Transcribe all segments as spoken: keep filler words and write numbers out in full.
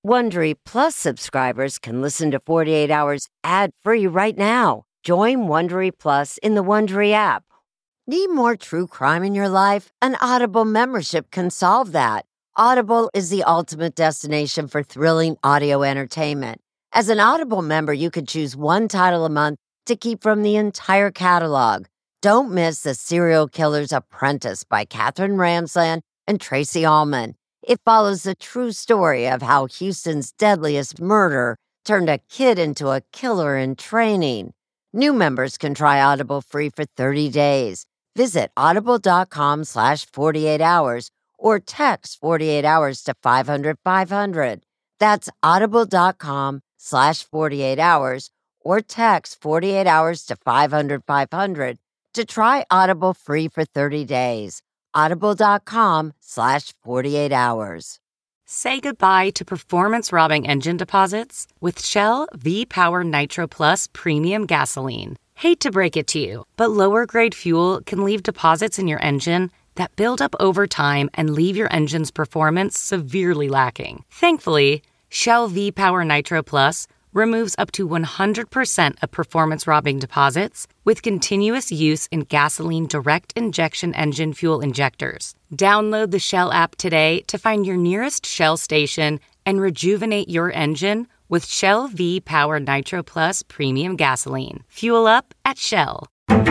Wondery Plus subscribers can listen to forty-eight hours ad-free right now. Join Wondery Plus in the Wondery app. Need more true crime in your life? An Audible membership can solve that. Audible is the ultimate destination for thrilling audio entertainment. As an Audible member, you could choose one title a month to keep from the entire catalog. Don't miss The Serial Killer's Apprentice by Katherine Ramsland and Tracy Ullman. It follows the true story of how Houston's deadliest murder turned a kid into a killer in training. New members can try Audible free for thirty days. Visit audible.com slash 48 hours or text forty-eight hours to five hundred five hundred. That's audible.com slash 48 hours or text forty-eight hours to five hundred five hundred to try Audible free for thirty days. Audible.com slash 48 hours. Say goodbye to performance-robbing engine deposits with Shell V-Power Nitro Plus Premium Gasoline. Hate to break it to you, but lower-grade fuel can leave deposits in your engine that build up over time and leave your engine's performance severely lacking. Thankfully, Shell V-Power Nitro Plus removes up to one hundred percent of performance-robbing deposits with continuous use in gasoline direct injection engine fuel injectors. Download the Shell app today to find your nearest Shell station and rejuvenate your engine with Shell V-Power Nitro Plus Premium Gasoline. Fuel up at Shell.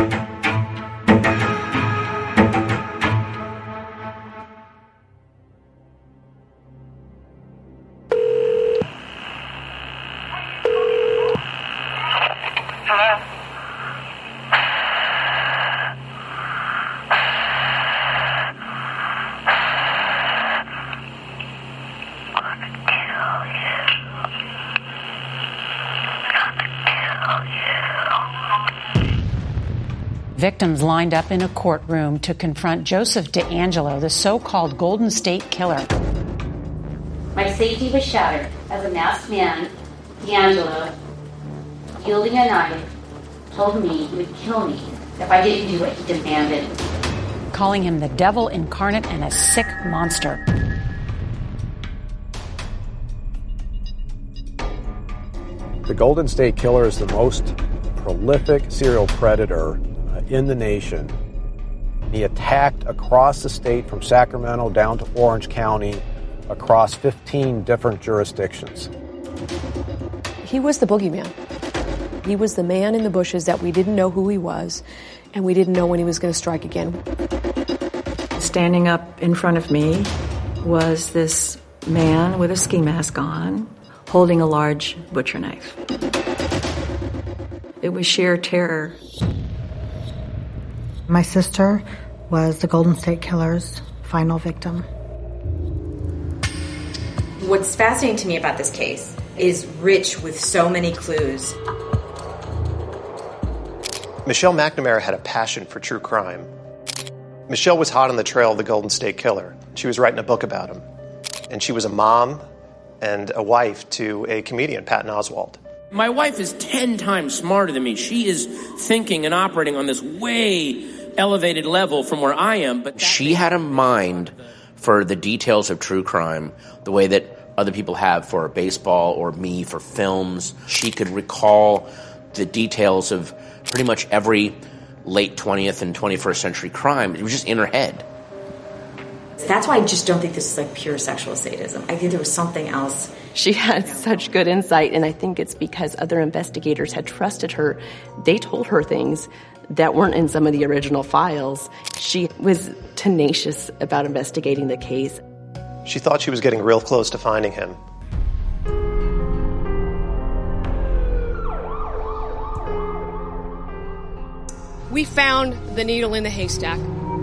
Victims lined up in a courtroom to confront Joseph DeAngelo, the so-called Golden State Killer. My safety was shattered as a masked man, DeAngelo, wielding a knife, told me he would kill me if I didn't do what he demanded. Calling him the devil incarnate and a sick monster. The Golden State Killer is the most prolific serial predator in the nation. He attacked across the state from Sacramento down to Orange County, across fifteen different jurisdictions. He was the boogeyman. He was the man in the bushes that we didn't know who he was, and we didn't know when he was going to strike again. Standing up in front of me was this man with a ski mask on, holding a large butcher knife. It was sheer terror. My sister was the Golden State Killer's final victim. What's fascinating to me about this case is rich with so many clues. Michelle McNamara had a passion for true crime. Michelle was hot on the trail of the Golden State Killer. She was writing a book about him. And she was a mom and a wife to a comedian, Patton Oswalt. My wife is ten times smarter than me. She is thinking and operating on this way elevated level from where I am. But she had a mind for the details of true crime, the way that other people have for baseball or me for films. She could recall the details of pretty much every late twentieth and twenty-first century crime. It was just in her head. That's why I just don't think this is like pure sexual sadism. I think there was something else. She had such good insight, and I think it's because other investigators had trusted her. They told her things that weren't in some of the original files. She was tenacious about investigating the case. She thought she was getting real close to finding him. We found the needle in the haystack.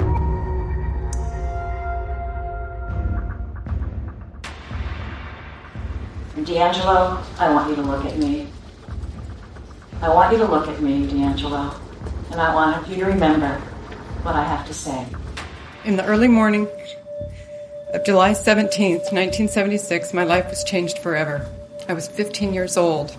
DeAngelo, I want you to look at me. I want you to look at me, DeAngelo, and I want you to remember what I have to say. In the early morning of July seventeenth, nineteen seventy-six, my life was changed forever. I was fifteen years old.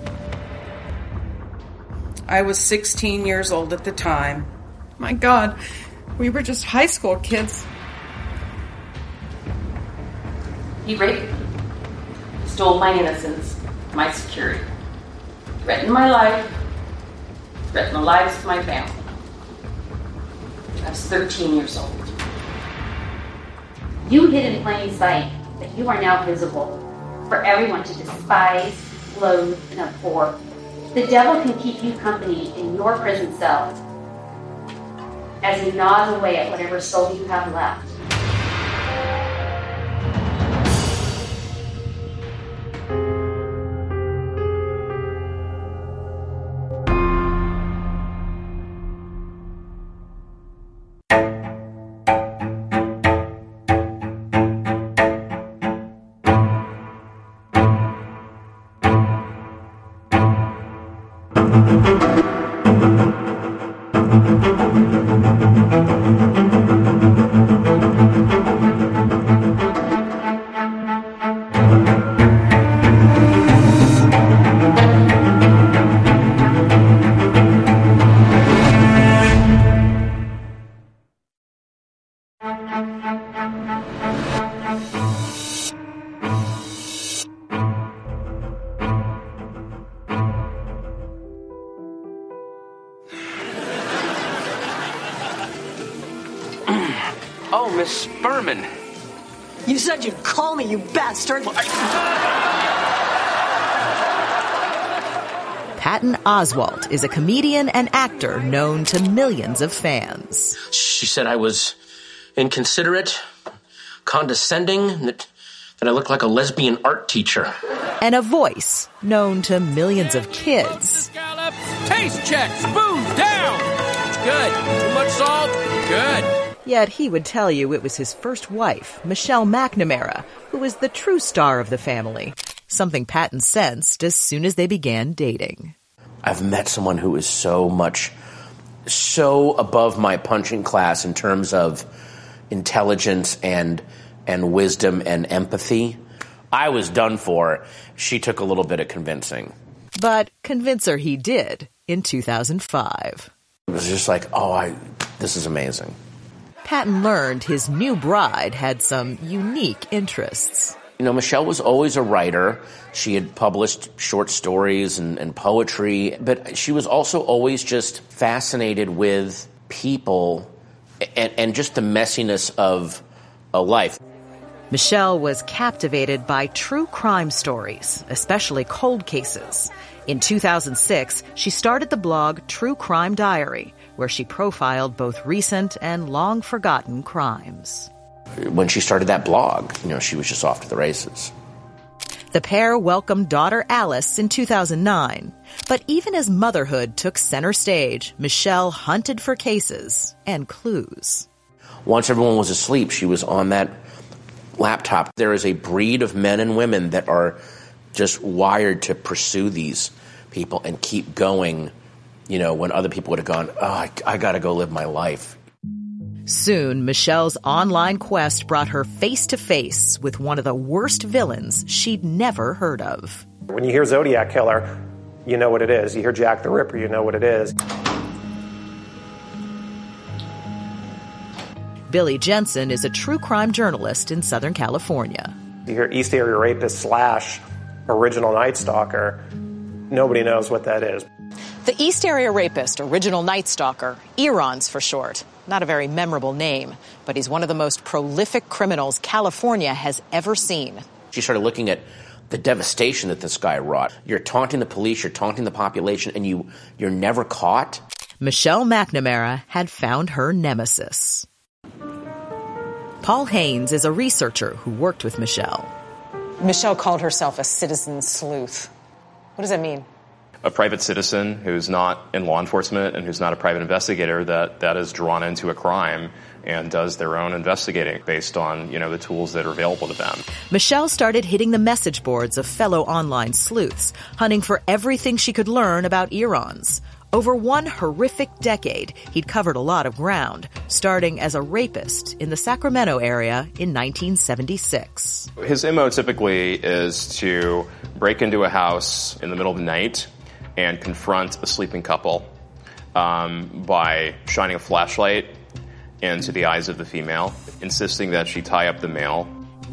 I was sixteen years old at the time. My God, we were just high school kids. He raped me. stole my innocence, my security, threatened my life, threatened the lives of my family. I was thirteen years old. You hid in plain sight, but you are now visible for everyone to despise, loathe, and abhor. The devil can keep you company in your prison cell as he gnaws away at whatever soul you have left. Oh, Miss Berman. You said you'd call me, you bastard. Well, I... Patton Oswalt is a comedian and actor known to millions of fans. She said I was inconsiderate, condescending, that, that I looked like a lesbian art teacher. And a voice known to millions of kids. Taste check, spoon down. Good. Too much salt? Good. Yet he would tell you it was his first wife, Michelle McNamara, who was the true star of the family, something Patton sensed as soon as they began dating. I've met someone who is so much, so above my punching class in terms of intelligence and and wisdom and empathy. I was done for. She took a little bit of convincing. But convince her he did in two thousand five. It was just like, oh, I, this is amazing. Patton learned his new bride had some unique interests. You know, Michelle was always a writer. She had published short stories and, and poetry, but she was also always just fascinated with people and, and just the messiness of a life. Michelle was captivated by true crime stories, especially cold cases. In two thousand six, she started the blog True Crime Diary, where she profiled both recent and long-forgotten crimes. When she started that blog, you know, she was just off to the races. The pair welcomed daughter Alice in two thousand nine. But even as motherhood took center stage, Michelle hunted for cases and clues. Once everyone was asleep, she was on that laptop. There is a breed of men and women that are just wired to pursue these people and keep going, you know, when other people would have gone, oh, I, I got to go live my life. Soon, Michelle's online quest brought her face-to-face with one of the worst villains she'd never heard of. When you hear Zodiac Killer, you know what it is. You hear Jack the Ripper, you know what it is. Billy Jensen is a true crime journalist in Southern California. You hear East Area Rapist slash Original Night Stalker, nobody knows what that is. The East Area Rapist, Original Night Stalker, Eron's for short. Not a very memorable name, but he's one of the most prolific criminals California has ever seen. She started looking at the devastation that this guy wrought. You're taunting the police, you're taunting the population, and you, you're never caught. Michelle McNamara had found her nemesis. Paul Haynes is a researcher who worked with Michelle. Michelle called herself a citizen sleuth. What does that mean? A private citizen who's not in law enforcement and who's not a private investigator that, that is drawn into a crime and does their own investigating based on, you know, the tools that are available to them. Michelle started hitting the message boards of fellow online sleuths, hunting for everything she could learn about Erons. Over one horrific decade, he'd covered a lot of ground, starting as a rapist in the Sacramento area in nineteen seventy-six. His M O typically is to break into a house in the middle of the night and confront a sleeping couple um, by shining a flashlight into the eyes of the female, insisting that she tie up the male.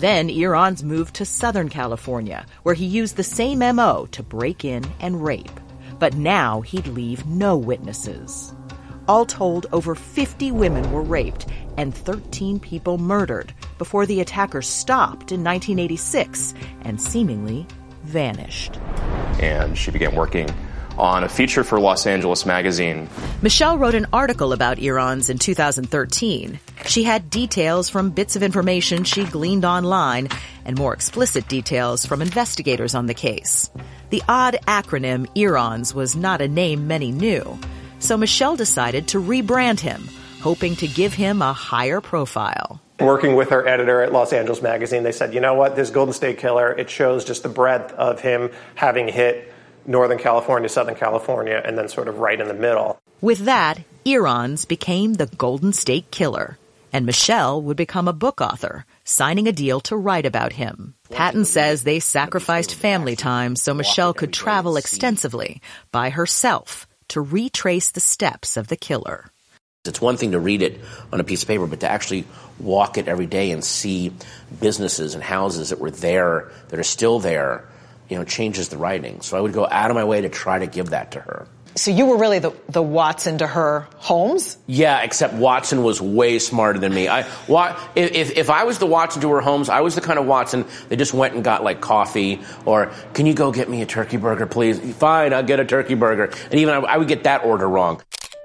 Then Irons moved to Southern California, where he used the same M O to break in and rape. But now he'd leave no witnesses. All told, over fifty women were raped and thirteen people murdered before the attacker stopped in nineteen eighty-six and seemingly vanished. And she began working on a feature for Los Angeles Magazine. Michelle wrote an article about Irons in two thousand thirteen. She had details from bits of information she gleaned online and more explicit details from investigators on the case. The odd acronym Irons was not a name many knew, so Michelle decided to rebrand him, hoping to give him a higher profile. Working with her editor at Los Angeles Magazine, they said, you know what, this Golden State Killer, it shows just the breadth of him having hit Northern California, Southern California, and then sort of right in the middle. With that, Irons became the Golden State Killer, and Michelle would become a book author, signing a deal to write about him. Patton says they sacrificed family time so Michelle could travel extensively by herself to retrace the steps of the killer. It's one thing to read it on a piece of paper, but to actually walk it every day and see businesses and houses that were there, that are still there, you know, changes the writing. So I would go out of my way to try to give that to her. So you were really the, the Watson to her Holmes? Yeah, except Watson was way smarter than me. I, if, if I was the Watson to her Holmes, I was the kind of Watson that just went and got, like, coffee, or, can you go get me a turkey burger, please? Fine, I'll get a turkey burger. And even I, I would get that order wrong.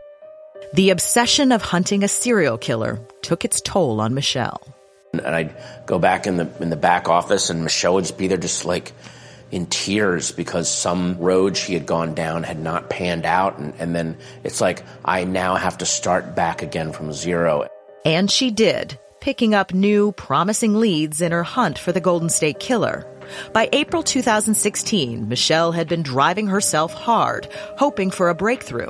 The obsession of hunting a serial killer took its toll on Michelle. And I'd go back in the in the back office, and Michelle would just be there just, like, in tears because some road she had gone down had not panned out. And, and then it's like, I now have to start back again from zero. And she did, picking up new, promising leads in her hunt for the Golden State Killer. By April two thousand sixteen, Michelle had been driving herself hard, hoping for a breakthrough.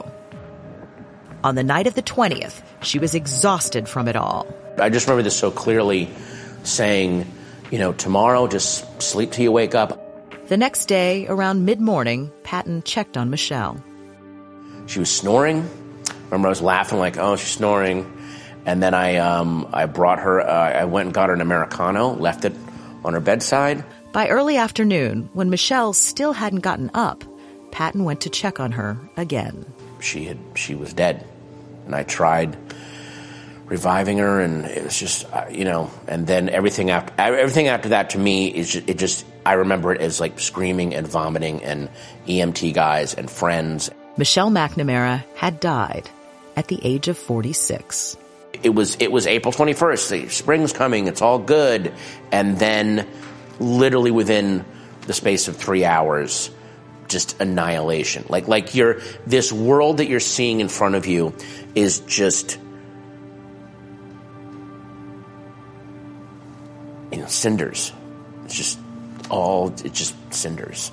On the night of the twentieth, she was exhausted from it all. I just remember this so clearly, saying, you know, tomorrow, just sleep till you wake up. The next day, around mid-morning, Patton checked on Michelle. She was snoring. Remember, I was laughing like, oh, she's snoring. And then I um, I brought her, uh, I went and got her an Americano, left it on her bedside. By early afternoon, when Michelle still hadn't gotten up, Patton went to check on her again. She had, she was dead. And I tried reviving her, and it was just, uh, you know, and then everything after, everything after that to me is just, it just, I remember it as like screaming and vomiting and E M T guys and friends. Michelle McNamara had died at the age of forty-six. It was, it was April twenty-first. The spring's coming. It's all good. And then literally within the space of three hours, just annihilation. Like, like you're, this world that you're seeing in front of you is just, you know, cinders. It's just all, it's just cinders.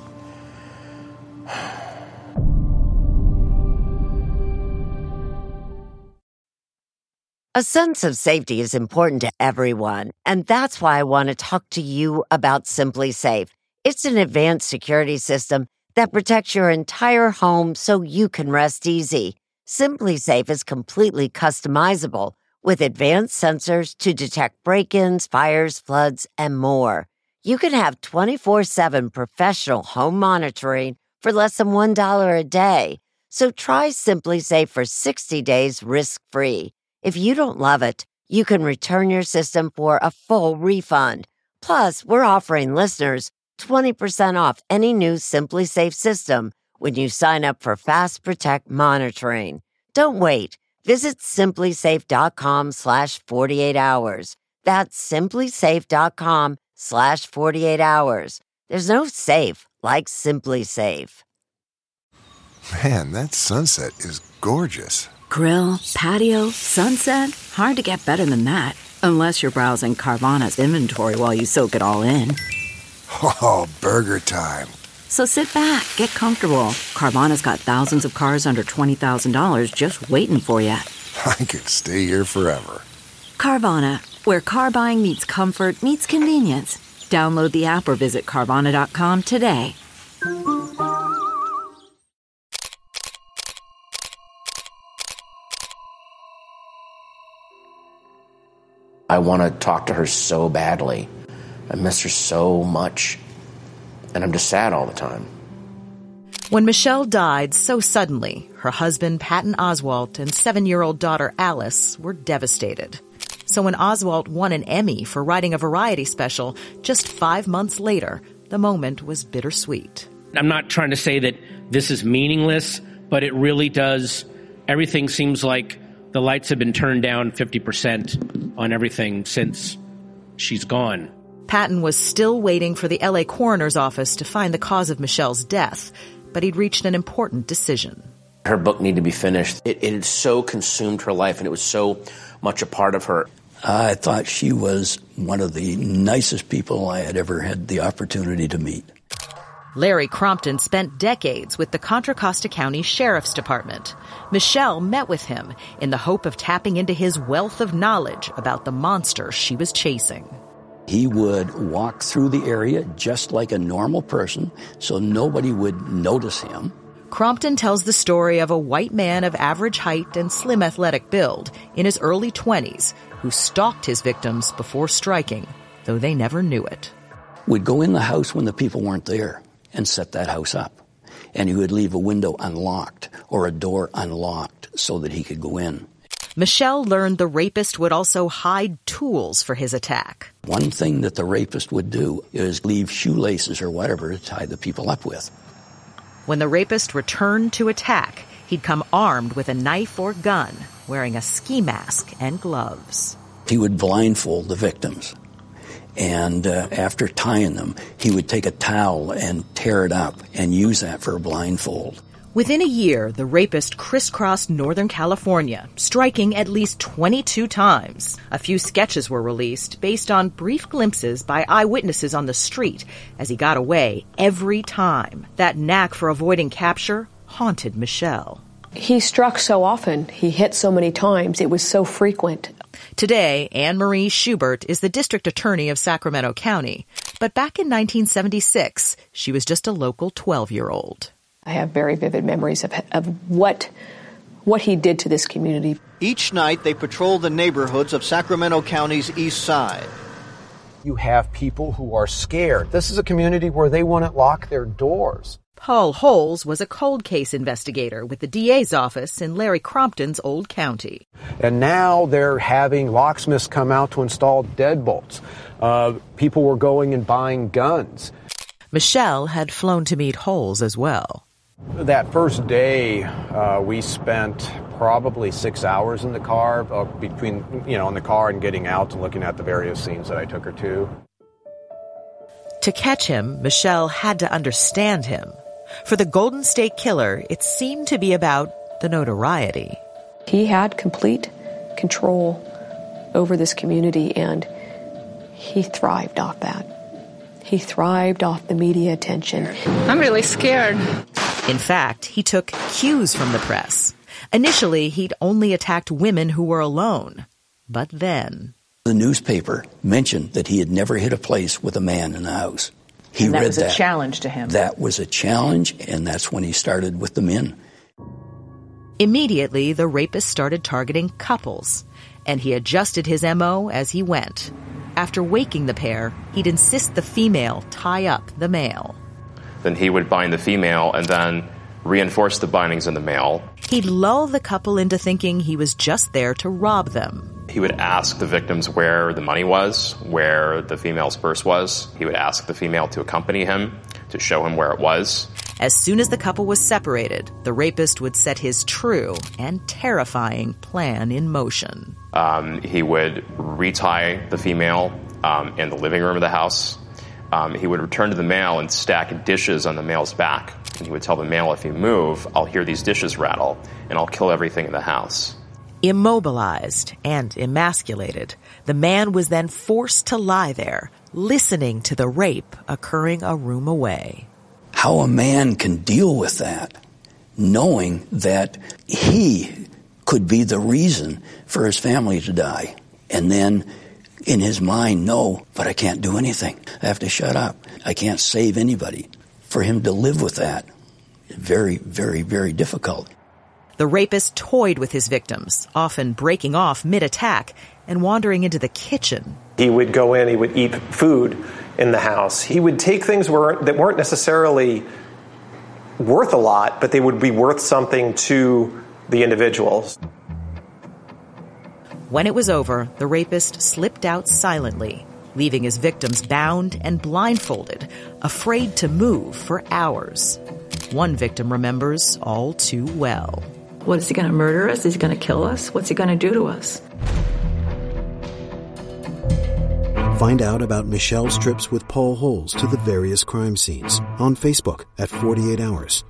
A sense of safety is important to everyone, and that's why I want to talk to you about Simply Safe. It's an advanced security system that protects your entire home so you can rest easy. Simply Safe is completely customizable with advanced sensors to detect break-ins, fires, floods, and more. You can have twenty-four seven professional home monitoring for less than one dollar a day. So try Simply Safe for sixty days risk-free. If you don't love it, you can return your system for a full refund. Plus, we're offering listeners twenty percent off any new Simply Safe system when you sign up for Fast Protect monitoring. Don't wait. Visit simplysafe.com slash 48 hours. That's simplysafe.com slash 48 hours. There's no safe like Simply Safe. Man, that sunset is gorgeous. Grill, patio, sunset. Hard to get better than that. Unless you're browsing Carvana's inventory while you soak it all in. Oh, burger time. So sit back, get comfortable. Carvana's got thousands of cars under twenty thousand dollars just waiting for you. I could stay here forever. Carvana, where car buying meets comfort meets convenience. Download the app or visit Carvana dot com today. I want to talk to her so badly. I miss her so much. And I'm just sad all the time. When Michelle died so suddenly, her husband, Patton Oswalt, and seven-year-old daughter, Alice, were devastated. So when Oswalt won an Emmy for writing a variety special, just five months later, the moment was bittersweet. I'm not trying to say that this is meaningless, but it really does. Everything seems like the lights have been turned down fifty percent on everything since she's gone. Patton was still waiting for the L A coroner's office to find the cause of Michelle's death, but he'd reached an important decision. Her book needed to be finished. It, it had so consumed her life, and it was so much a part of her. I thought she was one of the nicest people I had ever had the opportunity to meet. Larry Crompton spent decades with the Contra Costa County Sheriff's Department. Michelle met with him in the hope of tapping into his wealth of knowledge about the monster she was chasing. He would walk through the area just like a normal person, so nobody would notice him. Crompton tells the story of a white man of average height and slim athletic build in his early twenties who stalked his victims before striking, though they never knew it. We'd go in the house when the people weren't there and set that house up. And he would leave a window unlocked or a door unlocked so that he could go in. Michelle learned the rapist would also hide tools for his attack. One thing that the rapist would do is leave shoelaces or whatever to tie the people up with. When the rapist returned to attack, he'd come armed with a knife or gun, wearing a ski mask and gloves. He would blindfold the victims. And uh, after tying them, he would take a towel and tear it up and use that for a blindfold. Within a year, the rapist crisscrossed Northern California, striking at least twenty-two times. A few sketches were released based on brief glimpses by eyewitnesses on the street as he got away every time. That knack for avoiding capture haunted Michelle. He struck so often. He hit so many times. It was so frequent. Today, Anne Marie Schubert is the district attorney of Sacramento County. But back in nineteen seventy-six, she was just a local twelve-year-old. I have very vivid memories of, of what, what he did to this community. Each night, they patrol the neighborhoods of Sacramento County's east side. You have people who are scared. This is a community where they wouldn't lock their doors. Paul Holes was a cold case investigator with the D A's office in Larry Crompton's old county. And now they're having locksmiths come out to install deadbolts. Uh, people were going and buying guns. Michelle had flown to meet Holes as well. That first day, uh, we spent probably six hours in the car, uh, between, you know, in the car and getting out and looking at the various scenes that I took her to. To catch him, Michelle had to understand him. For the Golden State Killer, it seemed to be about the notoriety. He had complete control over this community, and he thrived off that. He thrived off the media attention. I'm really scared. In fact, he took cues from the press. Initially, he'd only attacked women who were alone. But then... The newspaper mentioned that he had never hit a place with a man in the house. He and that read was that. a challenge to him. That was a challenge, and that's when he started with the men. Immediately, the rapist started targeting couples, and he adjusted his M O as he went. After waking the pair, he'd insist the female tie up the male. Then he would bind the female and then reinforce the bindings in the male. He'd lull the couple into thinking he was just there to rob them. He would ask the victims where the money was, where the female's purse was. He would ask the female to accompany him, to show him where it was. As soon as the couple was separated, the rapist would set his true and terrifying plan in motion. Um, he would retie the female um, in the living room of the house. Um, he would return to the male and stack dishes on the male's back. And he would tell the male, if you move, I'll hear these dishes rattle, and I'll kill everything in the house. Immobilized and emasculated, the man was then forced to lie there, listening to the rape occurring a room away. How a man can deal with that, knowing that he could be the reason for his family to die, and then in his mind, no, but I can't do anything. I have to shut up. I can't save anybody. For him to live with that, very, very, very difficult. The rapist toyed with his victims, often breaking off mid-attack, and wandering into the kitchen. He would go in, he would eat food in the house. He would take things were, that weren't necessarily worth a lot, but they would be worth something to the individuals. When it was over, the rapist slipped out silently, leaving his victims bound and blindfolded, afraid to move for hours. One victim remembers all too well. What, is he going to murder us? Is he going to kill us? What's he going to do to us? Find out about Michelle's trips with Paul Holes to the various crime scenes on Facebook at forty-eight hours.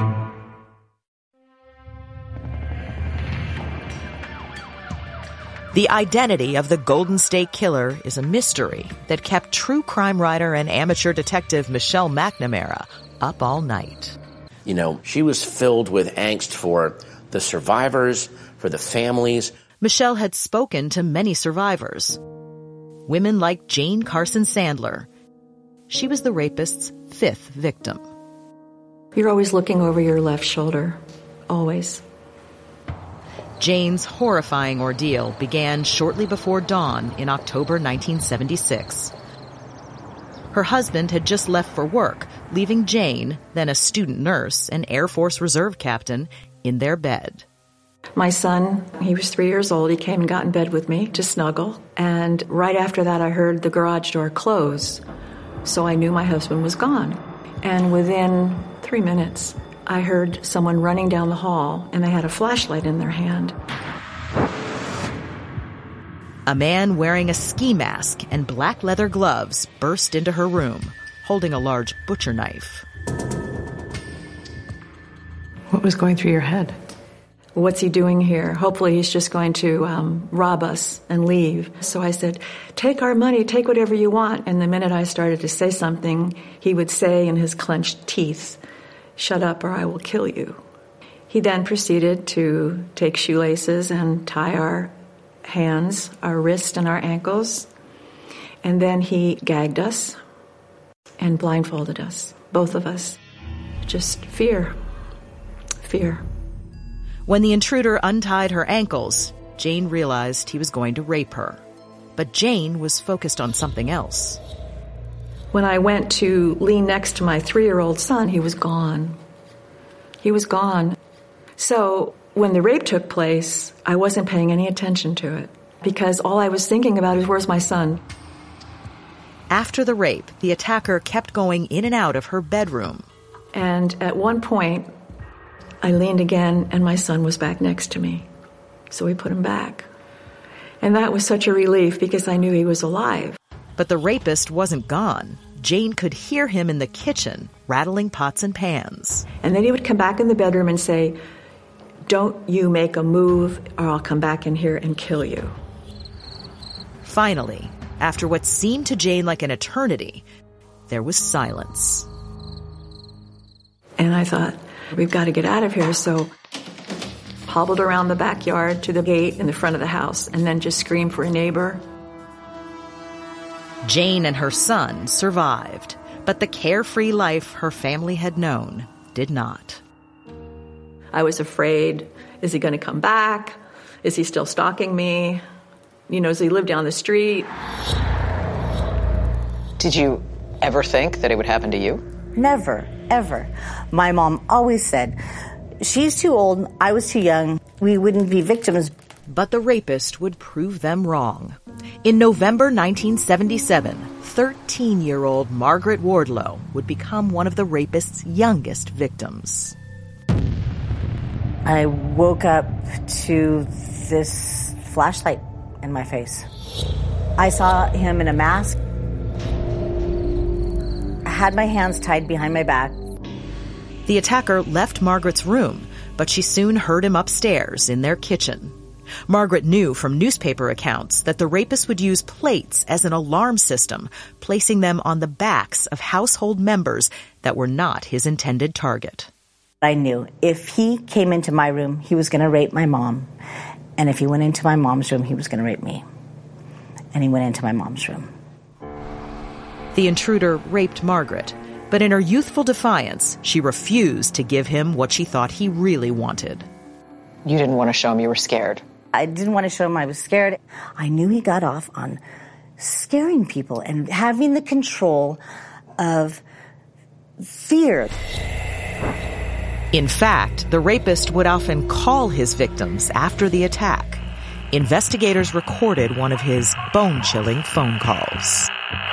The identity of the Golden State Killer is a mystery that kept true crime writer and amateur detective Michelle McNamara up all night. You know, she was filled with angst for the survivors, for the families. Michelle had spoken to many survivors. Women like Jane Carson Sandler. She was the rapist's fifth victim. You're always looking over your left shoulder. Always. Jane's horrifying ordeal began shortly before dawn in October nineteen seventy-six. Her husband had just left for work, leaving Jane, then a student nurse and Air Force Reserve captain, in their bed. My son, he was three years old. He came and got in bed with me to snuggle. And right after that, I heard the garage door close. So I knew my husband was gone. And within three minutes, I heard someone running down the hall, and they had a flashlight in their hand. A man wearing a ski mask and black leather gloves burst into her room, holding a large butcher knife. What was going through your head? What's he doing here? Hopefully he's just going to um, rob us and leave. So I said, take our money, take whatever you want. And the minute I started to say something, he would say in his clenched teeth, shut up or I will kill you. He then proceeded to take shoelaces and tie our hands, our wrists and our ankles. And then he gagged us and blindfolded us, both of us. Just fear, fear. When the intruder untied her ankles, Jane realized he was going to rape her. But Jane was focused on something else. When I went to lean next to my three-year-old son, he was gone. He was gone. So when the rape took place, I wasn't paying any attention to it because all I was thinking about is, where's my son? After the rape, the attacker kept going in and out of her bedroom. And at one point, I leaned again, and my son was back next to me. So we put him back. And that was such a relief because I knew he was alive. But the rapist wasn't gone. Jane could hear him in the kitchen, rattling pots and pans. And then he would come back in the bedroom and say, don't you make a move, or I'll come back in here and kill you. Finally, after what seemed to Jane like an eternity, there was silence. And I thought, we've got to get out of here, so hobbled around the backyard to the gate in the front of the house and then just screamed for a neighbor. Jane and her son survived, but the carefree life her family had known did not. I was afraid, is he going to come back? Is he still stalking me? You know, does he live down the street? Did you ever think that it would happen to you? Never, ever. My mom always said, she's too old, I was too young, we wouldn't be victims. But the rapist would prove them wrong. In November nineteen seventy-seven, thirteen-year-old Margaret Wardlow would become one of the rapist's youngest victims. I woke up to this flashlight in my face. I saw him in a mask. I had my hands tied behind my back. The attacker left Margaret's room, but she soon heard him upstairs in their kitchen. Margaret knew from newspaper accounts that the rapist would use plates as an alarm system, placing them on the backs of household members that were not his intended target. I knew if he came into my room, he was going to rape my mom. And if he went into my mom's room, he was going to rape me. And he went into my mom's room. The intruder raped Margaret, but in her youthful defiance, she refused to give him what she thought he really wanted. You didn't want to show him you were scared. I didn't want to show him I was scared. I knew he got off on scaring people and having the control of fear. In fact, the rapist would often call his victims after the attack. Investigators recorded one of his bone-chilling phone calls.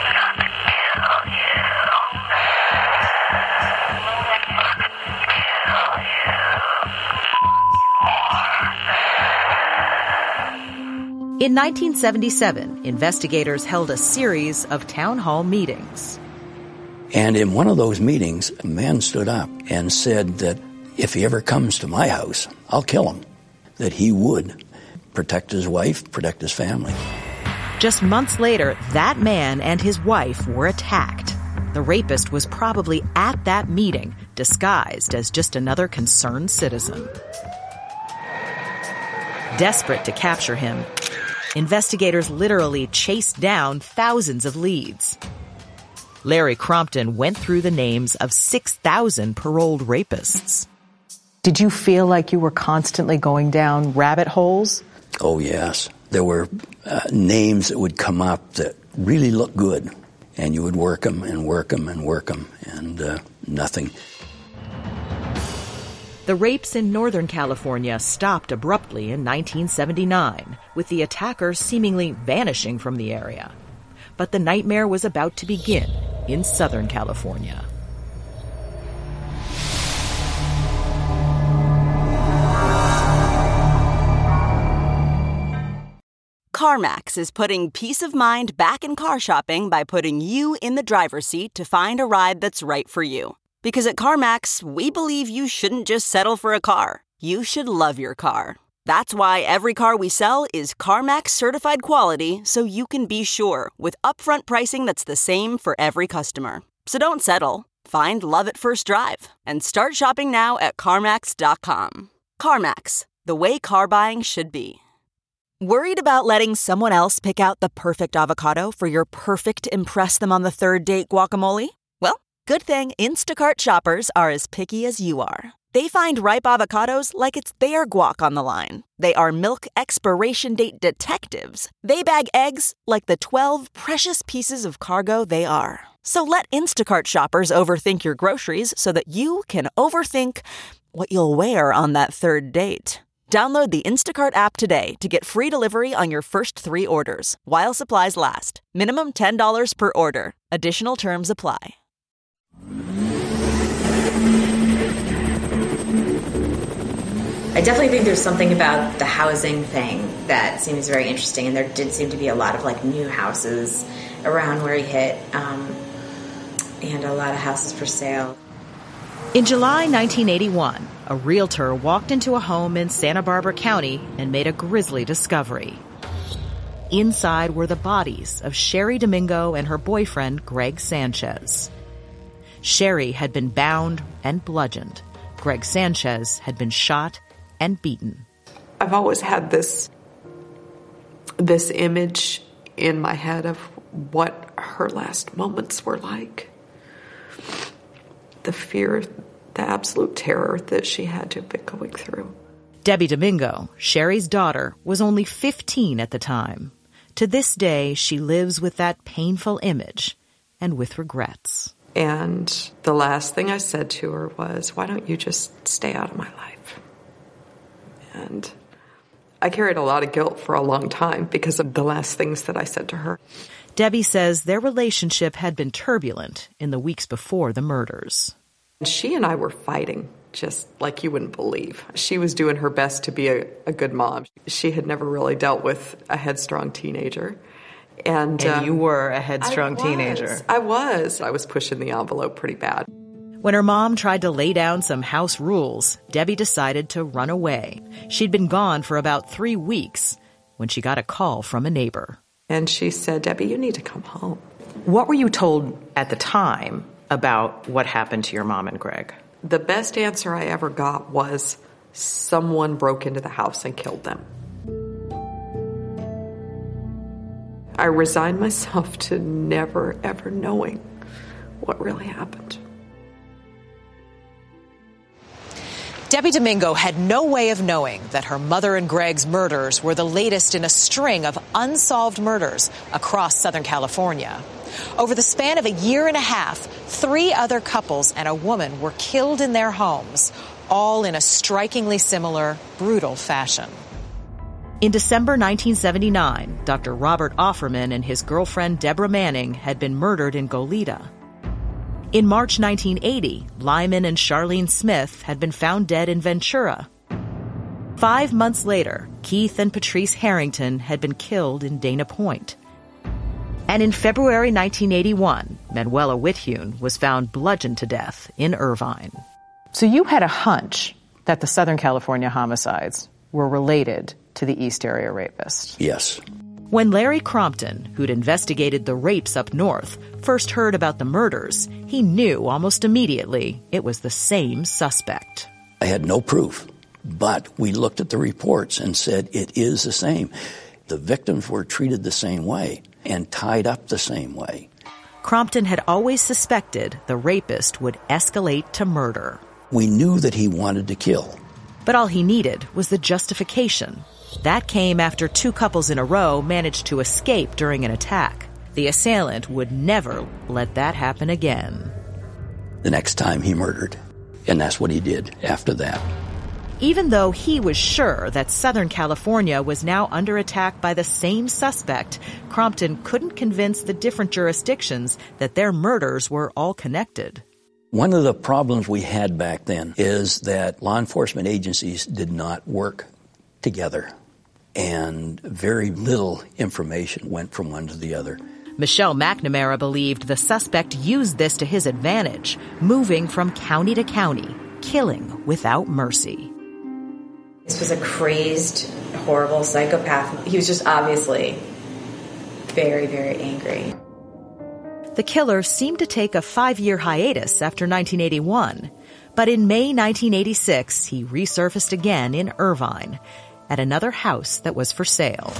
In nineteen seventy-seven, investigators held a series of town hall meetings. And in one of those meetings, a man stood up and said that if he ever comes to my house, I'll kill him. That he would protect his wife, protect his family. Just months later, that man and his wife were attacked. The rapist was probably at that meeting, disguised as just another concerned citizen. Desperate to capture him, investigators literally chased down thousands of leads. Larry Crompton went through the names of six thousand paroled rapists. Did you feel like you were constantly going down rabbit holes? Oh, yes. There were uh, names that would come up that really looked good, and you would work them and work them and work them, and uh, nothing. The rapes in Northern California stopped abruptly in nineteen seventy-nine, with the attacker seemingly vanishing from the area. But the nightmare was about to begin in Southern California. CarMax is putting peace of mind back in car shopping by putting you in the driver's seat to find a ride that's right for you. Because at CarMax, we believe you shouldn't just settle for a car. You should love your car. That's why every car we sell is CarMax certified quality, so you can be sure with upfront pricing that's the same for every customer. So don't settle. Find love at first drive and start shopping now at CarMax dot com. CarMax, the way car buying should be. Worried about letting someone else pick out the perfect avocado for your perfect impress them on the third date guacamole? Well, good thing Instacart shoppers are as picky as you are. They find ripe avocados like it's their guac on the line. They are milk expiration date detectives. They bag eggs like the twelve precious pieces of cargo they are. So let Instacart shoppers overthink your groceries so that you can overthink what you'll wear on that third date. Download the Instacart app today to get free delivery on your first three orders, while supplies last. Minimum ten dollars per order. Additional terms apply. I definitely think there's something about the housing thing that seems very interesting, and there did seem to be a lot of like new houses around where he hit, um, and a lot of houses for sale. In July nineteen eighty-one, a realtor walked into a home in Santa Barbara County and made a grisly discovery. Inside were the bodies of Sherry Domingo and her boyfriend, Greg Sanchez. Sherry had been bound and bludgeoned. Greg Sanchez had been shot and beaten. I've always had this, this image in my head of what her last moments were like. The fear, the absolute terror that she had to have been going through. Debbie Domingo, Sherry's daughter, was only fifteen at the time. To this day, she lives with that painful image and with regrets. And the last thing I said to her was, why don't you just stay out of my life? And I carried a lot of guilt for a long time because of the last things that I said to her. Debbie says their relationship had been turbulent in the weeks before the murders. She and I were fighting just like you wouldn't believe. She was doing her best to be a, a good mom. She had never really dealt with a headstrong teenager. And, and um, you were a headstrong I teenager. Was, I was. I was pushing the envelope pretty bad. When her mom tried to lay down some house rules, Debbie decided to run away. She'd been gone for about three weeks when she got a call from a neighbor. And she said, Debbie, you need to come home. What were you told at the time about what happened to your mom and Greg? The best answer I ever got was someone broke into the house and killed them. I resigned myself to never, ever knowing what really happened. Debbie Domingo had no way of knowing that her mother and Greg's murders were the latest in a string of unsolved murders across Southern California. Over the span of a year and a half, three other couples and a woman were killed in their homes, all in a strikingly similar, brutal fashion. In December nineteen seventy-nine, Doctor Robert Offerman and his girlfriend Deborah Manning had been murdered in Goleta. In March nineteen eighty, Lyman and Charlene Smith had been found dead in Ventura. Five months later, Keith and Patrice Harrington had been killed in Dana Point. And in February nineteen eighty-one, Manuela Whithune was found bludgeoned to death in Irvine. So you had a hunch that the Southern California homicides were related to the East Area rapist? Yes. When Larry Crompton, who'd investigated the rapes up north, first heard about the murders, he knew almost immediately it was the same suspect. I had no proof, but we looked at the reports and said it is the same. The victims were treated the same way and tied up the same way. Crompton had always suspected the rapist would escalate to murder. We knew that he wanted to kill. But all he needed was the justification. That came after two couples in a row managed to escape during an attack. The assailant would never let that happen again. The next time he murdered, and that's what he did after that. Even though he was sure that Southern California was now under attack by the same suspect, Crompton couldn't convince the different jurisdictions that their murders were all connected. One of the problems we had back then is that law enforcement agencies did not work together, and very little information went from one to the other. Michelle McNamara believed the suspect used this to his advantage, moving from county to county, killing without mercy. This was a crazed, horrible psychopath. He was just obviously very, very angry. The killer seemed to take a five-year hiatus after nineteen eighty-one, but in May nineteen eighty-six, he resurfaced again in Irvine at another house that was for sale.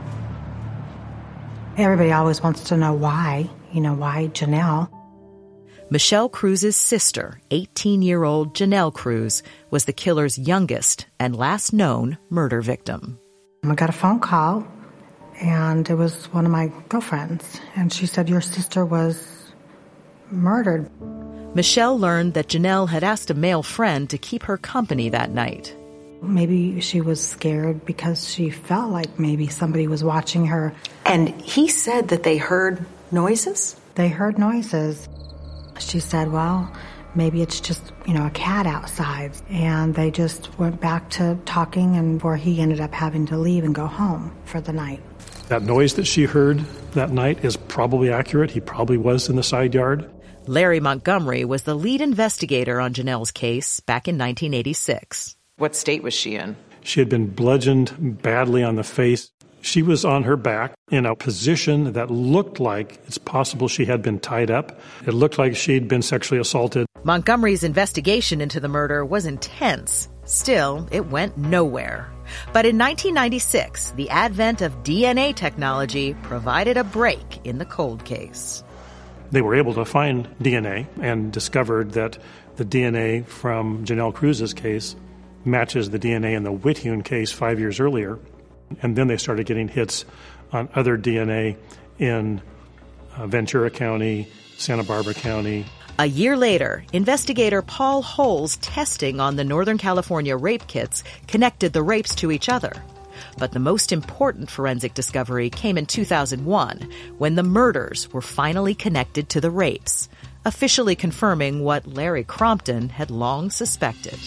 Everybody always wants to know why, you know, why Janelle? Michelle Cruz's sister, eighteen-year-old Janelle Cruz, was the killer's youngest and last known murder victim. I got a phone call, and it was one of my girlfriends, and she said, your sister was murdered. Michelle learned that Janelle had asked a male friend to keep her company that night. Maybe she was scared because she felt like maybe somebody was watching her. And he said that they heard noises? They heard noises. She said, well, maybe it's just, you know, a cat outside. And they just went back to talking, and where he ended up having to leave and go home for the night. That noise that she heard that night is probably accurate. He probably was in the side yard. Larry Montgomery was the lead investigator on Janelle's case back in nineteen eighty-six. What state was she in? She had been bludgeoned badly on the face. She was on her back in a position that looked like it's possible she had been tied up. It looked like she'd been sexually assaulted. Montgomery's investigation into the murder was intense. Still, it went nowhere. But in nineteen ninety-six, the advent of D N A technology provided a break in the cold case. They were able to find D N A and discovered that the D N A from Janelle Cruz's case matches the D N A in the Whithune case five years earlier. And then they started getting hits on other D N A in uh, Ventura County, Santa Barbara County. A year later, investigator Paul Hole's testing on the Northern California rape kits connected the rapes to each other. But the most important forensic discovery came in two thousand one, when the murders were finally connected to the rapes, officially confirming what Larry Crompton had long suspected.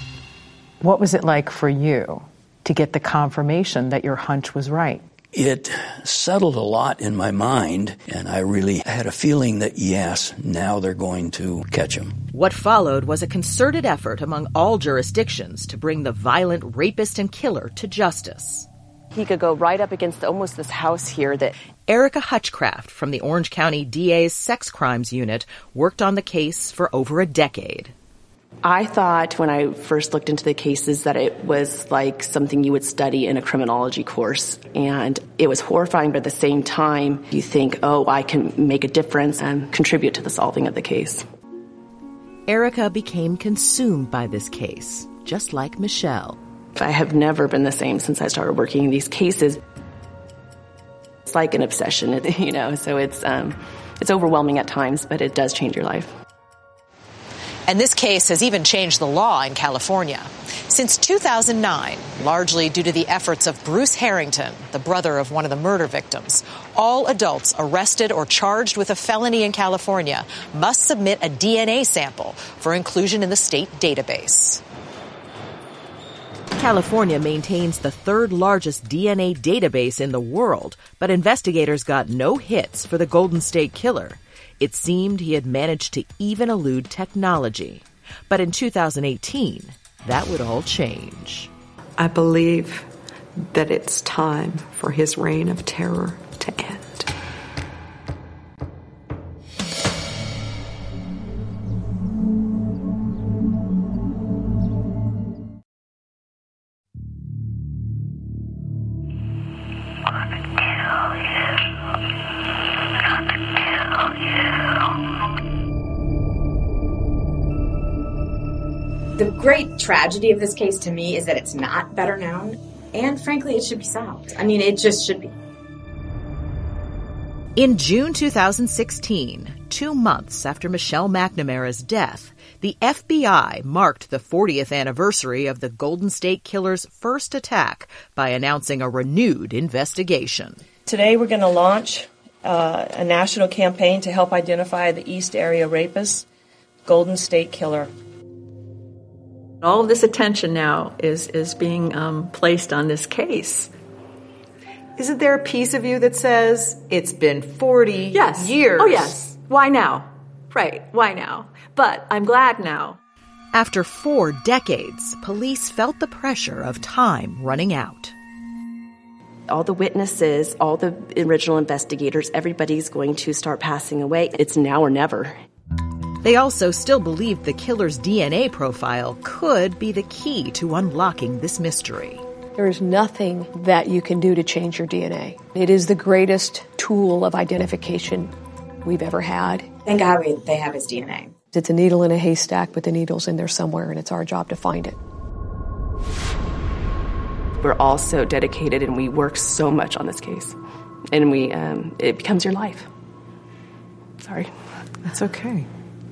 What was it like for you to get the confirmation that your hunch was right? It settled a lot in my mind, and I really had a feeling that, yes, now they're going to catch him. What followed was a concerted effort among all jurisdictions to bring the violent rapist and killer to justice. He could go right up against almost this house here that... Erica Hutchcraft from the Orange County D A's Sex Crimes Unit worked on the case for over a decade. I thought when I first looked into the cases that it was like something you would study in a criminology course. And it was horrifying, but at the same time, you think, oh, I can make a difference and contribute to the solving of the case. Erica became consumed by this case, just like Michelle. I have never been the same since I started working in these cases. It's like an obsession, you know, so it's um, it's overwhelming at times, but it does change your life. And this case has even changed the law in California. Since two thousand nine, largely due to the efforts of Bruce Harrington, the brother of one of the murder victims, all adults arrested or charged with a felony in California must submit a D N A sample for inclusion in the state database. California maintains the third largest D N A database in the world, but investigators got no hits for the Golden State Killer. It seemed he had managed to even elude technology. But in two thousand eighteen, that would all change. I believe that it's time for his reign of terror to end. The great tragedy of this case to me is that it's not better known, and frankly, it should be solved. I mean, it just should be. In June two thousand sixteen, two months after Michelle McNamara's death, the F B I marked the fortieth anniversary of the Golden State Killer's first attack by announcing a renewed investigation. Today we're going to launch uh, a national campaign to help identify the East Area rapist, Golden State Killer. All of this attention now is, is being um, placed on this case. Isn't there a piece of you that says it's been forty yes. years? Oh, yes. Why now? Right. Why now? But I'm glad now. After four decades, police felt the pressure of time running out. All the witnesses, all the original investigators, everybody's going to start passing away. It's now or never. They also still believed the killer's D N A profile could be the key to unlocking this mystery. There is nothing that you can do to change your D N A. It is the greatest tool of identification we've ever had. Thank God we, they have his D N A. It's a needle in a haystack, but the needle's in there somewhere, and it's our job to find it. We're all so dedicated, and we work so much on this case. And we, um, it becomes your life. Sorry. That's okay.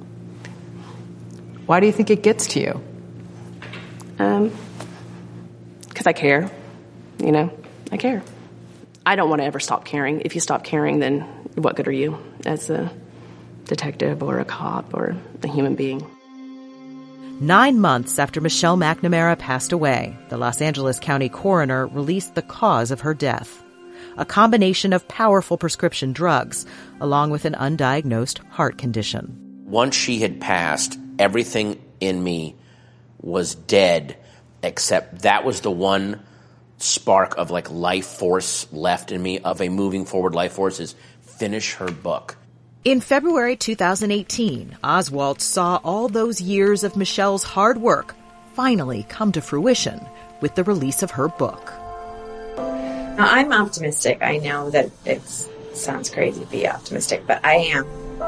Why do you think it gets to you? Um, because I care. You know, I care. I don't want to ever stop caring. If you stop caring, then what good are you as a detective or a cop or a human being? Nine months after Michelle McNamara passed away, the Los Angeles County coroner released the cause of her death. A combination of powerful prescription drugs, along with an undiagnosed heart condition. Once she had passed, everything in me was dead, except that was the one spark of like life force left in me, of a moving forward life force, is finish her book. In February two thousand eighteen, Oswalt saw all those years of Michelle's hard work finally come to fruition with the release of her book. Now, I'm optimistic. I know that it sounds crazy to be optimistic, but I am.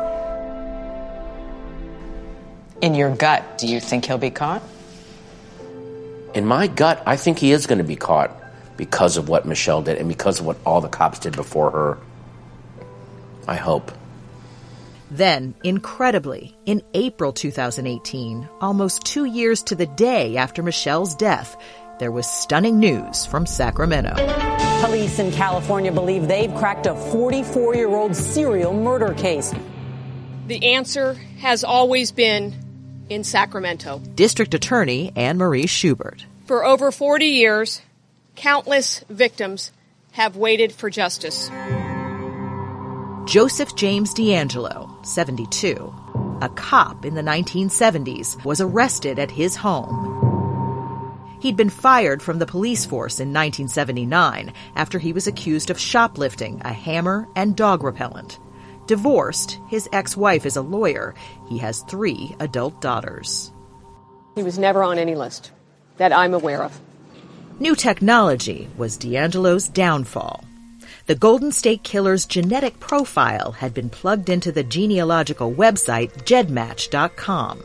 In your gut, do you think he'll be caught? In my gut, I think he is going to be caught because of what Michelle did and because of what all the cops did before her. I hope. Then, incredibly, in April two thousand eighteen, almost two years to the day after Michelle's death, there was stunning news from Sacramento. Police in California believe they've cracked a forty-four-year-old serial murder case. The answer has always been in Sacramento. District Attorney Anne Marie Schubert. For over forty years, countless victims have waited for justice. Joseph James D'Angelo, seventy-two, a cop in the nineteen seventies, was arrested at his home. He'd been fired from the police force in nineteen seventy-nine after he was accused of shoplifting a hammer and dog repellent. Divorced, his ex-wife is a lawyer. He has three adult daughters. He was never on any list that I'm aware of. New technology was D'Angelo's downfall. The Golden State Killer's genetic profile had been plugged into the genealogical website Gedmatch dot com,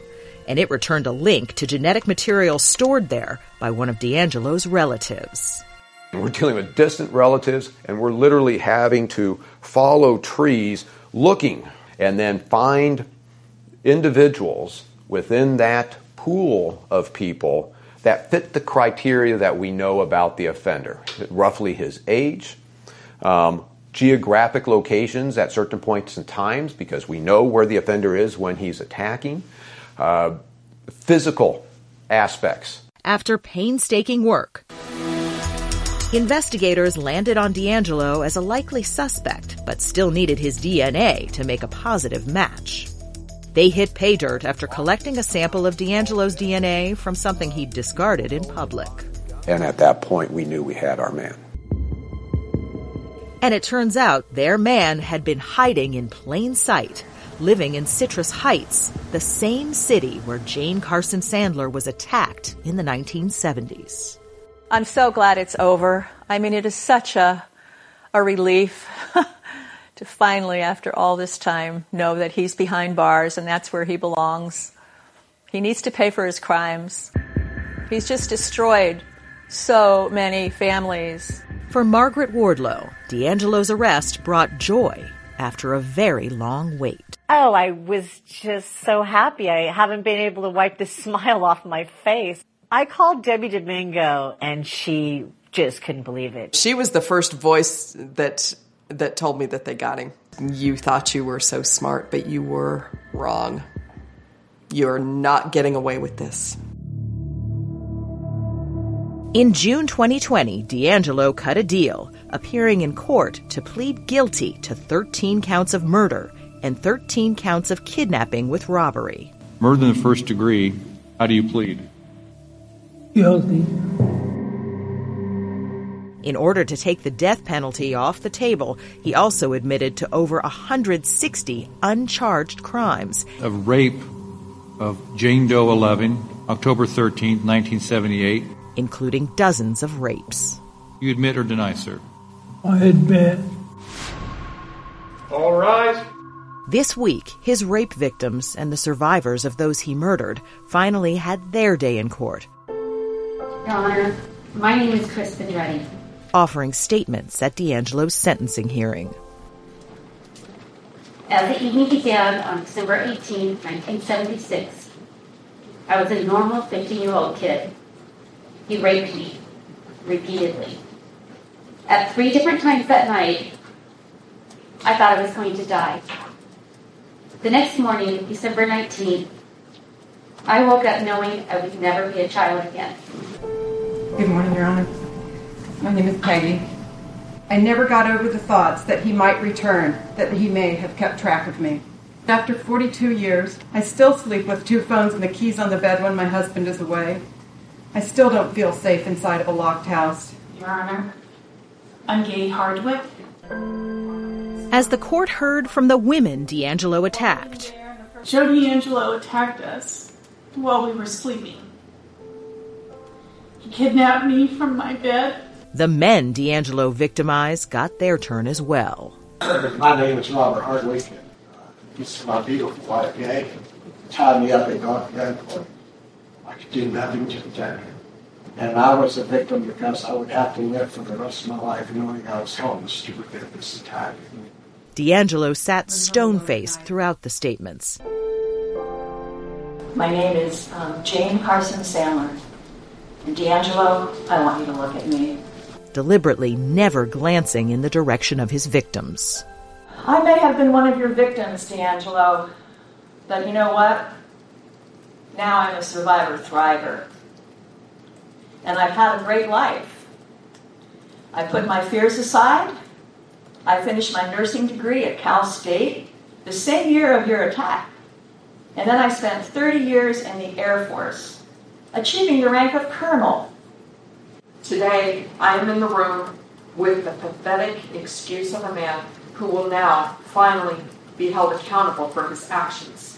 and it returned a link to genetic material stored there by one of DeAngelo's relatives. We're dealing with distant relatives, and we're literally having to follow trees looking and then find individuals within that pool of people that fit the criteria that we know about the offender, roughly his age, um, geographic locations at certain points in times, because we know where the offender is when he's attacking, uh, physical aspects. After painstaking work, investigators landed on DeAngelo as a likely suspect, but still needed his D N A to make a positive match. They hit pay dirt after collecting a sample of DeAngelo's D N A from something he'd discarded in public. And at that point, we knew we had our man. And it turns out their man had been hiding in plain sight, living in Citrus Heights, the same city where Jane Carson Sandler was attacked in the nineteen seventies. I'm so glad it's over. I mean, it is such a, a relief to finally, after all this time, know that he's behind bars and that's where he belongs. He needs to pay for his crimes. He's just destroyed so many families. For Margaret Wardlow, DeAngelo's arrest brought joy after a very long wait. Oh, I was just so happy. I haven't been able to wipe the smile off my face. I called Debbie Domingo, and she just couldn't believe it. She was the first voice that that told me that they got him. You thought you were so smart, but you were wrong. You're not getting away with this. In June twenty twenty, DeAngelo cut a deal, appearing in court to plead guilty to thirteen counts of murder and thirteen counts of kidnapping with robbery. Murder in the first degree, how do you plead? Guilty. In order to take the death penalty off the table, he also admitted to over one hundred sixty uncharged crimes. Of rape of Jane Doe eleven, October thirteenth, nineteen seventy-eight. Including dozens of rapes. You admit or deny, sir? I admit. All rise. This week, his rape victims and the survivors of those he murdered finally had their day in court. Your Honor, my name is Kristen Reddy. Offering statements at DeAngelo's sentencing hearing. As the evening began on December eighteenth, nineteen seventy-six, I was a normal fifteen-year-old kid. He raped me repeatedly. At three different times that night, I thought I was going to die. The next morning, December nineteenth, I woke up knowing I would never be a child again. Good morning, Your Honor. My name is Peggy. I never got over the thoughts that he might return, that he may have kept track of me. After forty-two years, I still sleep with two phones and the keys on the bed when my husband is away. I still don't feel safe inside of a locked house. Your Honor, I'm Gay Hardwick. As the court heard from the women DeAngelo attacked. Joe DeAngelo attacked us while we were sleeping. He kidnapped me from my bed. The men DeAngelo victimized got their turn as well. My name is Robert Hardwick. And, uh, this is my beautiful wife, Gay. Tied me up and got to gunpoint. I could do nothing to protect her. And I was a victim because I would have to live for the rest of my life knowing I was helpless to prevent this attack. DeAngelo sat stone-faced throughout the statements. My name is um, Jane Carson Sandler. And DeAngelo, I want you to look at me. Deliberately never glancing in the direction of his victims. I may have been one of your victims, DeAngelo, but you know what? Now I'm a survivor thriver. And I've had a great life. I put my fears aside. I finished my nursing degree at Cal State the same year of your attack. And then I spent thirty years in the Air Force, achieving the rank of colonel. Today, I am in the room with the pathetic excuse of a man who will now finally be held accountable for his actions.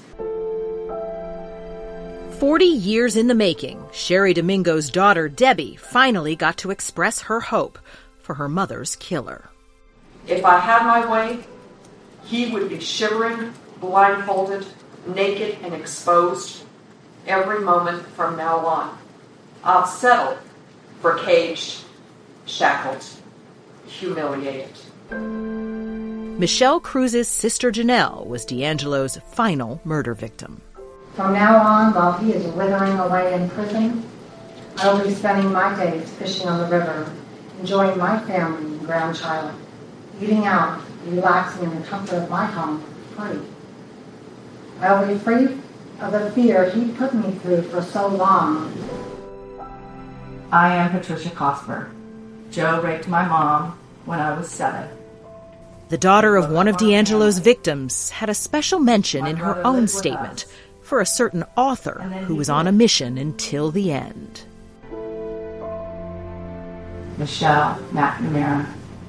Forty years in the making, Sherry Domingo's daughter, Debbie, finally got to express her hope for her mother's killer. If I had my way, he would be shivering, blindfolded, naked, and exposed, every moment from now on. I'll settle for caged, shackled, humiliated. Michelle Cruz's sister Janelle was DeAngelo's final murder victim. From now on, while he is withering away in prison, I will be spending my days fishing on the river, enjoying my family and grandchild, eating out, relaxing in the comfort of my home for free. I will be free of the fear he put me through for so long. I am Patricia Cosper. Joe raped my mom when I was seven. The daughter of one of DeAngelo's victims had a special mention in her own statement for a certain author who was on a mission until the end. Michelle McNamara,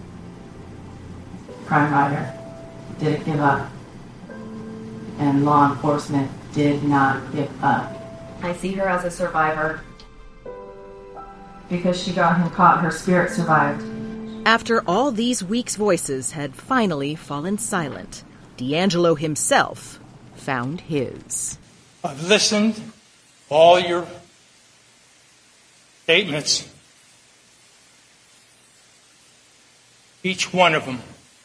crime writer, didn't give up. And law enforcement did not give up. I see her as a survivor. Because she got him caught, her spirit survived. After all these weeks' voices had finally fallen silent, DeAngelo himself found his. I've listened to all your statements, each one of them.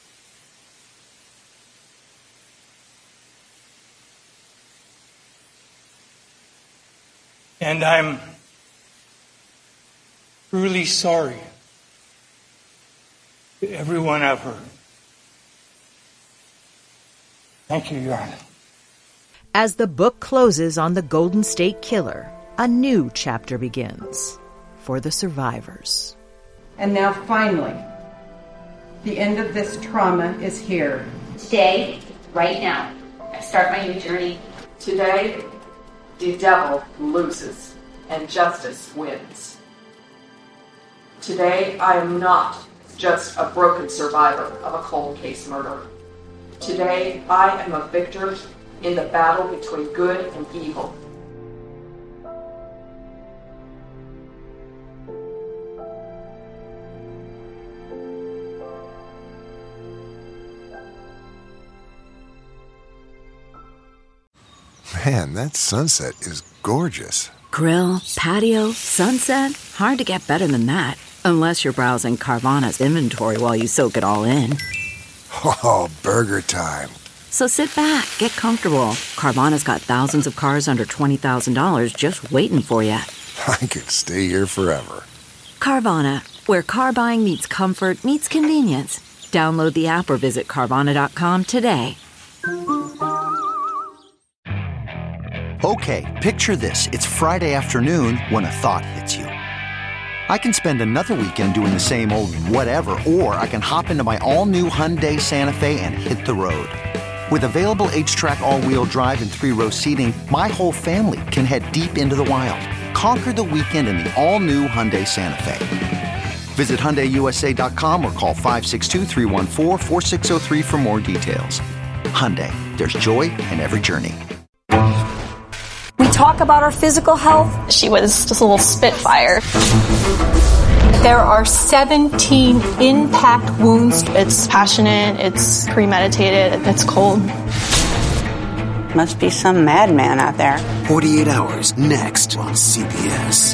And I'm truly sorry to everyone I've heard. Thank you, Your Honor. As the book closes on the Golden State Killer, a new chapter begins for the survivors. And now finally, the end of this trauma is here. Today, right now, I start my new journey. Today, the devil loses and justice wins. Today, I am not just a broken survivor of a cold case murder. Today, I am a victor in the battle between good and evil. Man, that sunset is gorgeous. Grill, patio, sunset. Hard to get better than that. Unless you're browsing Carvana's inventory while you soak it all in. Oh, burger time. So sit back, get comfortable. Carvana's got thousands of cars under twenty thousand dollars just waiting for you. I could stay here forever. Carvana, where car buying meets comfort meets convenience. Download the app or visit Carvana dot com today. Okay, picture this. It's Friday afternoon when a thought hits you. I can spend another weekend doing the same old whatever, or I can hop into my all-new Hyundai Santa Fe and hit the road. With available H-Track all-wheel drive and three-row seating, my whole family can head deep into the wild. Conquer the weekend in the all-new Hyundai Santa Fe. Visit Hyundai U S A dot com or call five six two, three one four, four six zero three for more details. Hyundai, there's joy in every journey. We talk about our physical health. She was just a little spitfire. There are seventeen impact wounds. It's passionate, it's premeditated, it's cold. Must be some madman out there. forty-eight hours next on C B S.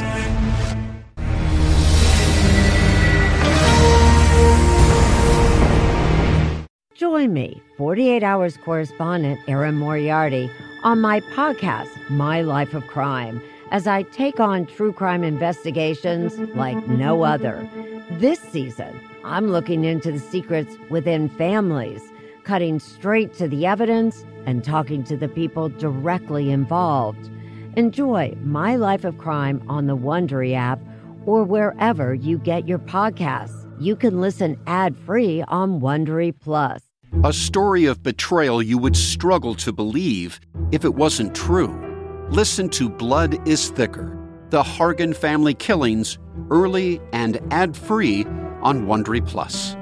Join me, forty-eight hours correspondent Erin Moriarty, on my podcast, My Life of Crime, as I take on true crime investigations like no other. This season, I'm looking into the secrets within families, cutting straight to the evidence and talking to the people directly involved. Enjoy My Life of Crime on the Wondery app or wherever you get your podcasts. You can listen ad-free on Wondery Plus. A story of betrayal you would struggle to believe if it wasn't true. Listen to Blood is Thicker, the Hargan family killings, early and ad-free on Wondery Plus.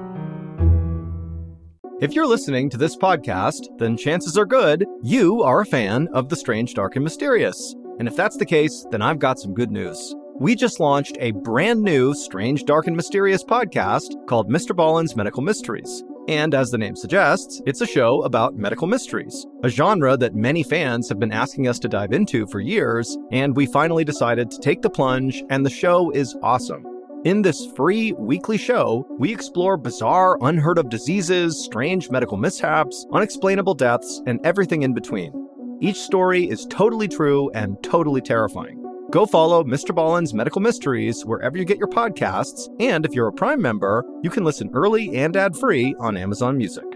If you're listening to this podcast, then chances are good you are a fan of The Strange, Dark, and Mysterious. And if that's the case, then I've got some good news. We just launched a brand new Strange, Dark, and Mysterious podcast called Mister Ballen's Medical Mysteries. And as the name suggests, it's a show about medical mysteries, a genre that many fans have been asking us to dive into for years, and we finally decided to take the plunge, and the show is awesome. In this free weekly show, we explore bizarre, unheard of diseases, strange medical mishaps, unexplainable deaths, and everything in between. Each story is totally true and totally terrifying. Go follow Mister Ballen's Medical Mysteries wherever you get your podcasts, and if you're a Prime member, you can listen early and ad-free on Amazon Music.